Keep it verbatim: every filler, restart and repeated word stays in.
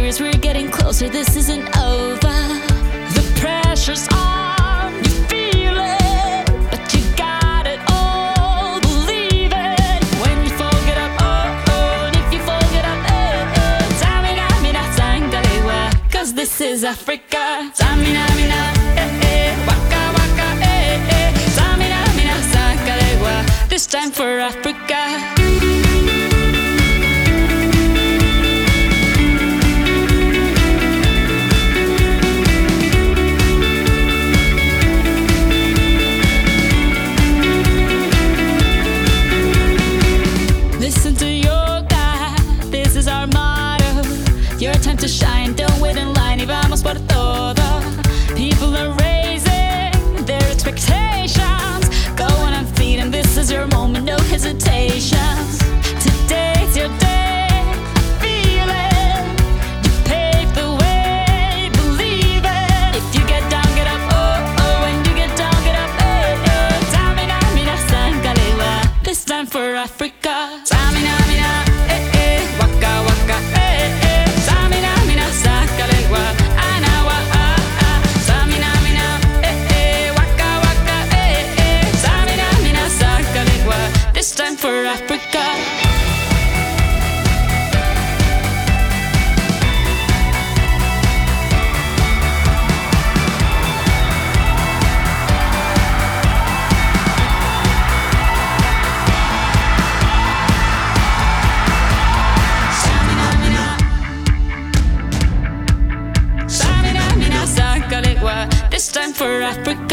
years, we're getting closer, this isn't over. The pressure's on, you feel it, but you got it all, believe it. When you fall, get up, oh, oh, and if you fall, get up, eh, eh. Tamina, mina, sangalewa, cause this is Africa. Tamina, mina, eh, eh, waka, waka, eh, eh. Tamina, mina, sangalewa, this time for Africa. Listen to your God, this is our motto. Your time to shine, don't wait in line y vamos por todo. People are raising their expectations. Go on and feed, and this is your moment, no hesitations. Today's your day, feel it. You pave the way, believe it. If you get down, get up, oh, oh. When you get down, get up, eh, eh. Tamina, mina, sangalewa, this time for Africa. Tamina, mina, eh, eh, waka, waka, eh, eh. Tamina, mina, sangalewa, anawa, ah, ah. Tamina, mina, eh, eh, waka, waka, eh, eh. Tamina, mina, sangalewa, this time for Africa. This time for Africa.